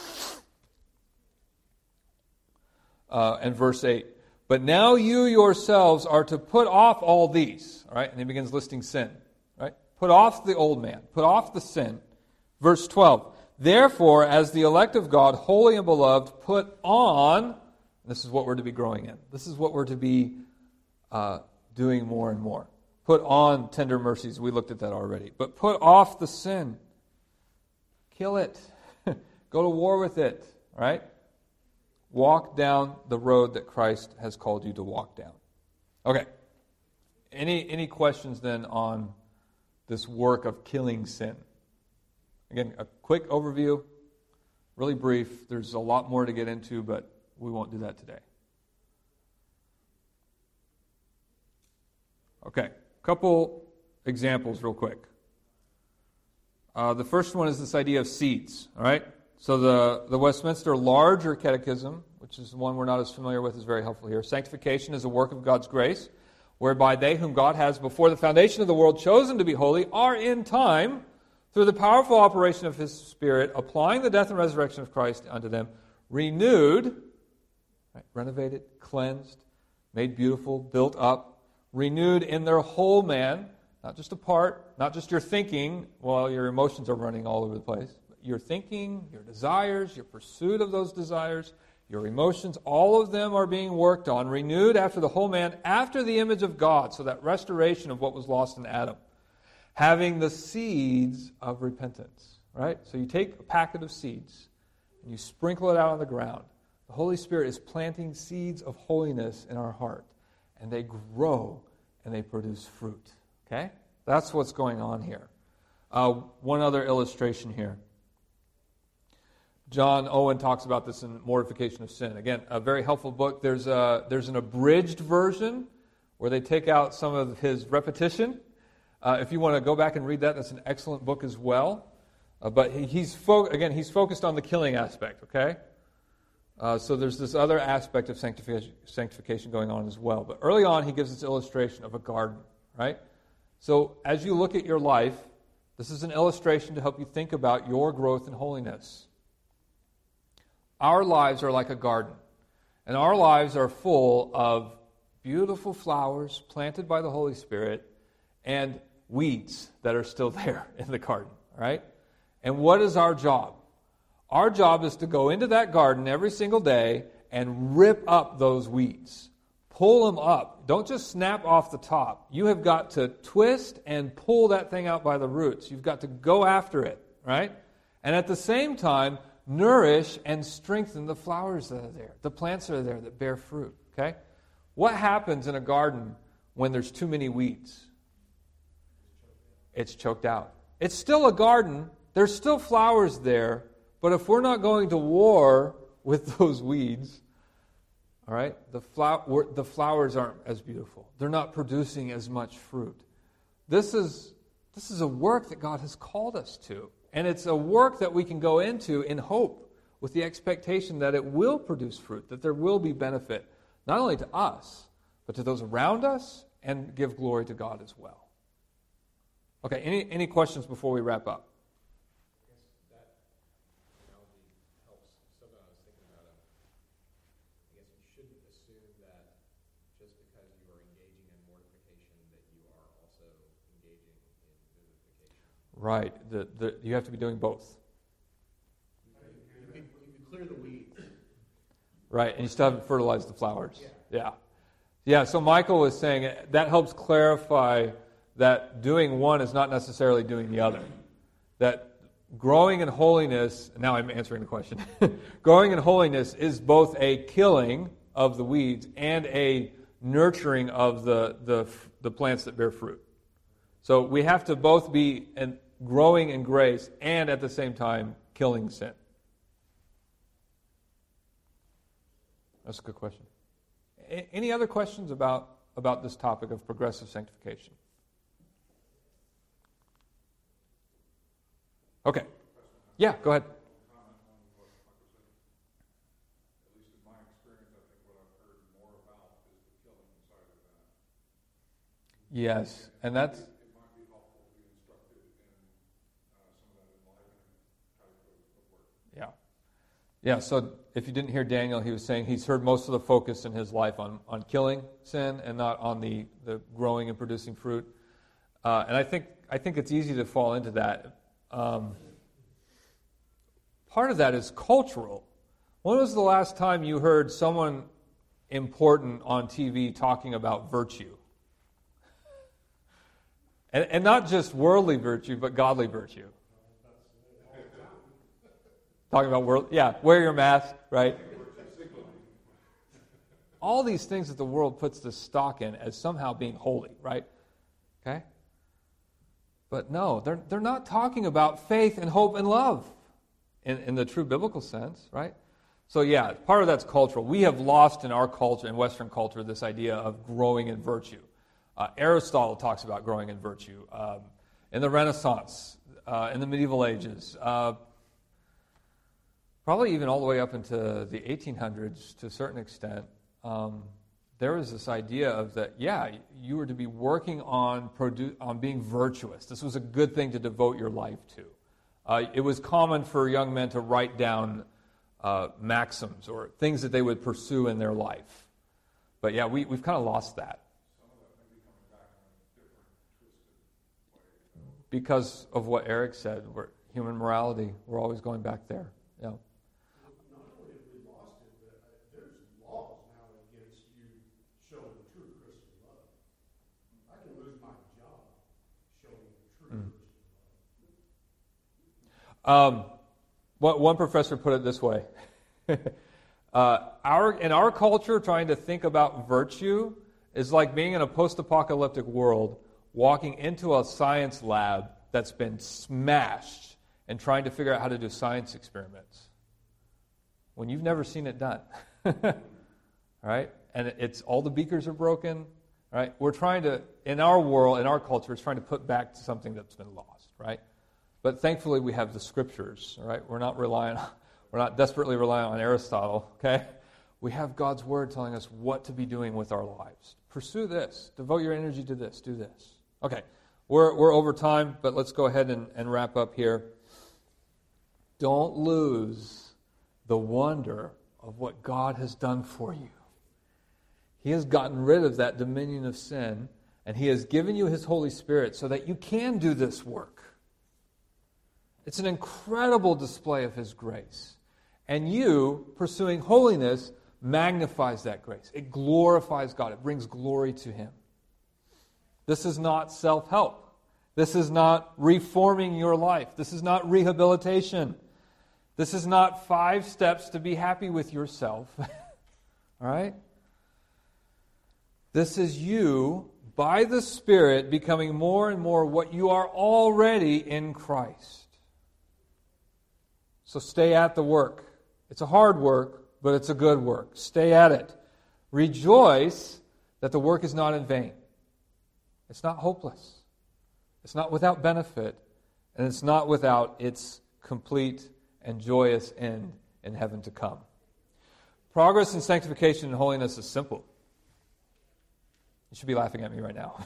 and verse 8. But now you yourselves are to put off all these. All right, and he begins listing sin. Right? Put off the old man. Put off the sin. Verse 12. Therefore, as the elect of God, holy and beloved, put on, this is what we're to be growing in. This is what we're to be doing more and more. Put on tender mercies. We looked at that already. But put off the sin. Kill it. Go to war with it. Right? Walk down the road that Christ has called you to walk down. Okay. Any questions then on this work of killing sin? Again, a quick overview, really brief. There's a lot more to get into, but we won't do that today. Okay, couple examples real quick. The first one is this idea of seeds, all right? So the Westminster Larger Catechism, which is one we're not as familiar with, is very helpful here. Sanctification is a work of God's grace, whereby they whom God has before the foundation of the world chosen to be holy are in time, through the powerful operation of His Spirit, applying the death and resurrection of Christ unto them, renewed, right, renovated, cleansed, made beautiful, built up, renewed in their whole man, not just a part, not just your thinking, while your emotions are running all over the place, but your thinking, your desires, your pursuit of those desires, your emotions, all of them are being worked on, renewed after the whole man, after the image of God, so that restoration of what was lost in Adam. Having the seeds of repentance, right? So you take a packet of seeds and you sprinkle it out on the ground. The Holy Spirit is planting seeds of holiness in our heart, and they grow and they produce fruit, okay? That's what's going on here. One other illustration here. John Owen talks about this in Mortification of Sin. Again, a very helpful book. There's an abridged version where they take out some of his repetition. If you want to go back and read that, that's an excellent book as well. But he's focused on the killing aspect, okay? So there's this other aspect of sanctification going on as well. But early on, he gives this illustration of a garden, right? So as you look at your life, this is an illustration to help you think about your growth in holiness. Our lives are like a garden, and our lives are full of beautiful flowers planted by the Holy Spirit and weeds that are still there in the garden, right? And what is our job? Our job is to go into that garden every single day and rip up those weeds. Pull them up. Don't just snap off the top. You have got to twist and pull that thing out by the roots. You've got to go after it, right? And at the same time, nourish and strengthen the flowers that are there, the plants that are there that bear fruit, okay? What happens in a garden when there's too many weeds? It's choked out. It's still a garden. There's still flowers there. But if we're not going to war with those weeds, all right, the flowers aren't as beautiful. They're not producing as much fruit. This is a work that God has called us to. And it's a work that we can go into in hope with the expectation that it will produce fruit, that there will be benefit, not only to us, but to those around us, and give glory to God as well. Okay, any questions before we wrap up? I guess that analogy helps. Something I was thinking about, I guess you shouldn't assume that just because you are engaging in mortification that you are also engaging in vivification. Right. You have to be doing both. You can clear the weeds. Right, and you still haven't fertilized the flowers. Yeah, so Michael was saying that helps clarify that doing one is not necessarily doing the other. That growing in holiness, now I'm answering the question, growing in holiness is both a killing of the weeds and a nurturing of the plants that bear fruit. So we have to both be growing in grace and at the same time killing sin. That's a good question. Any other questions about this topic of progressive sanctification? Okay. Yeah, go ahead. Comment on what Michael said. At least in my experience, I think what I've heard more about is the killing side of that. Yes, and that's... It might be helpful to be instructed in some of that enlivening type of work. Yeah. Yeah, so if you didn't hear Daniel, he was saying he's heard most of the focus in his life on killing sin and not on the growing and producing fruit. And I think it's easy to fall into that. Part of that is cultural. When was the last time you heard someone important on TV talking about virtue? And not just worldly virtue, but godly virtue. Talking about wear your mask, right? All these things that the world puts the stock in as somehow being holy, right? Okay? But no, they're not talking about faith and hope and love in the true biblical sense, right? So yeah, part of that's cultural. We have lost in our culture, in Western culture, this idea of growing in virtue. Aristotle talks about growing in virtue. In the Renaissance, in the medieval ages, probably even all the way up into the 1800s to a certain extent, there was this idea of that, you were to be working on being virtuous. This was a good thing to devote your life to. It was common for young men to write down maxims or things that they would pursue in their life. But yeah, we've kind of lost that. Some of that may be coming back in a different, twisted way. Because of what Eric said, human morality, we're always going back there. Yeah. Not only have we lost it, but there's laws now against you showing true Christian love. I can lose my job showing true Christian love. One professor put it this way. In our culture, trying to think about virtue is like being in a post-apocalyptic world, walking into a science lab that's been smashed and trying to figure out how to do science experiments when you've never seen it done. Right? And it's all the beakers are broken. Right? We're trying to, in our world, in our culture, it's trying to put back to something that's been lost. Right? But thankfully, we have the scriptures. Right? We're not desperately relying on Aristotle. Okay? We have God's word telling us what to be doing with our lives. Pursue this. Devote your energy to this. Do this. Okay. We're over time, but let's go ahead and wrap up here. Don't lose the wonder of what God has done for you. He has gotten rid of that dominion of sin, and He has given you His Holy Spirit so that you can do this work. It's an incredible display of His grace. And you, pursuing holiness, magnifies that grace. It glorifies God. It brings glory to Him. This is not self-help. This is not reforming your life. This is not rehabilitation. This is not 5 steps to be happy with yourself. All right? This is you, by the Spirit, becoming more and more what you are already in Christ. So stay at the work. It's a hard work, but it's a good work. Stay at it. Rejoice that the work is not in vain. It's not hopeless. It's not without benefit. And it's not without its complete and joyous end in heaven to come. Progress in sanctification and holiness is simple. You should be laughing at me right now.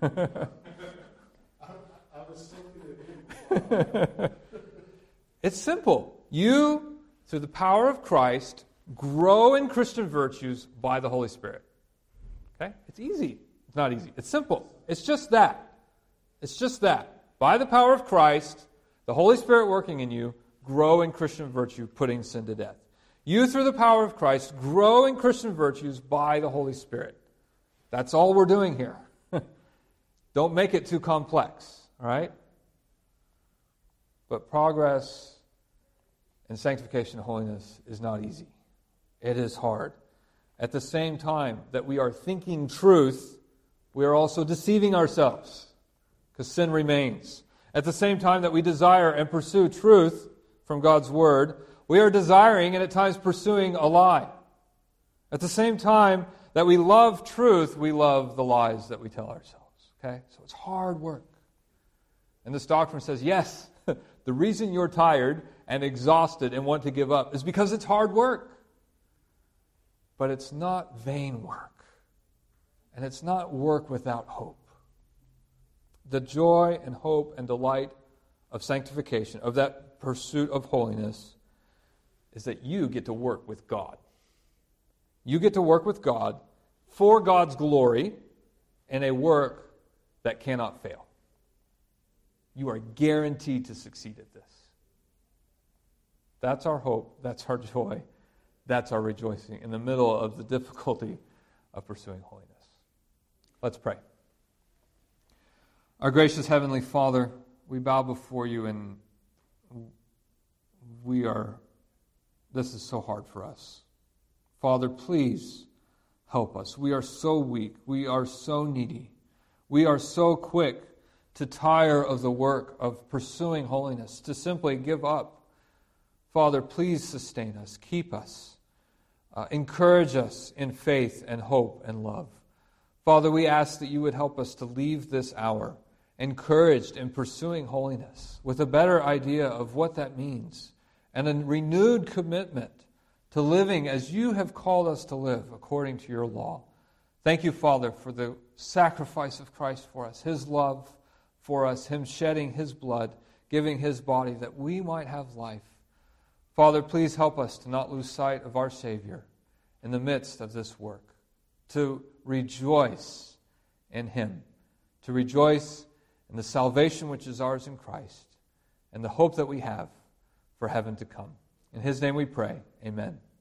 I was thinking of It's simple. You, through the power of Christ, grow in Christian virtues by the Holy Spirit. Okay? It's easy. It's not easy. It's simple. It's just that. It's just that. By the power of Christ, the Holy Spirit working in you, grow in Christian virtue, putting sin to death. You, through the power of Christ, grow in Christian virtues by the Holy Spirit. That's all we're doing here. Don't make it too complex, all right? But progress in sanctification and holiness is not easy. It is hard. At the same time that we are thinking truth, we are also deceiving ourselves because sin remains. At the same time that we desire and pursue truth from God's Word, we are desiring and at times pursuing a lie. At the same time that we love truth, we love the lies that we tell ourselves. Okay? So it's hard work. And this doctrine says, yes, the reason you're tired and exhausted and want to give up is because it's hard work. But it's not vain work. And it's not work without hope. The joy and hope and delight of sanctification, of that pursuit of holiness, is that you get to work with God. You get to work with God for God's glory in a work that cannot fail. You are guaranteed to succeed at this. That's our hope. That's our joy. That's our rejoicing in the middle of the difficulty of pursuing holiness. Let's pray. Our gracious Heavenly Father, we bow before you and this is so hard for us. Father, please help us. We are so weak. We are so needy. We are so quick to tire of the work of pursuing holiness, to simply give up. Father, please sustain us, keep us, encourage us in faith and hope and love. Father, we ask that you would help us to leave this hour encouraged in pursuing holiness with a better idea of what that means and a renewed commitment to living as you have called us to live according to your law. Thank you, Father, for the sacrifice of Christ for us, his love for us, him shedding his blood, giving his body that we might have life. Father, please help us to not lose sight of our Savior in the midst of this work, to rejoice in him, to rejoice in the salvation which is ours in Christ, and the hope that we have for heaven to come. In his name we pray. Amen.